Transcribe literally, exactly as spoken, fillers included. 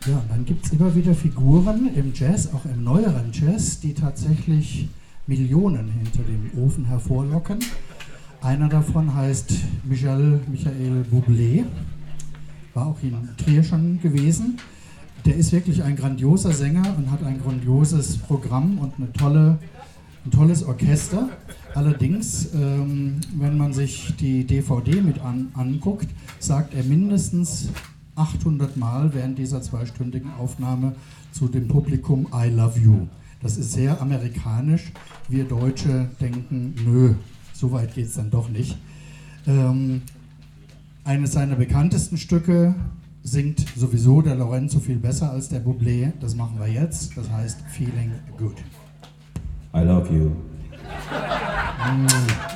Ja, dann gibt es immer wieder Figuren im Jazz, auch im neueren Jazz, die tatsächlich Millionen hinter dem Ofen hervorlocken. Einer davon heißt Michel, Michael Bublé, war auch in Trier schon gewesen. Der ist wirklich ein grandioser Sänger und hat ein grandioses Programm und eine tolle, ein tolles Orchester. Allerdings, ähm, wenn man sich die D V D mit an, anguckt, sagt er mindestens achthundert Mal während dieser zweistündigen Aufnahme zu dem Publikum I love you. Das ist sehr amerikanisch. Wir Deutsche denken, nö, so weit geht es dann doch nicht. Ähm, eines seiner bekanntesten Stücke singt sowieso der Lorenzo viel besser als der Bublé. Das machen wir jetzt. Das heißt Feeling Good. I love you. Mm.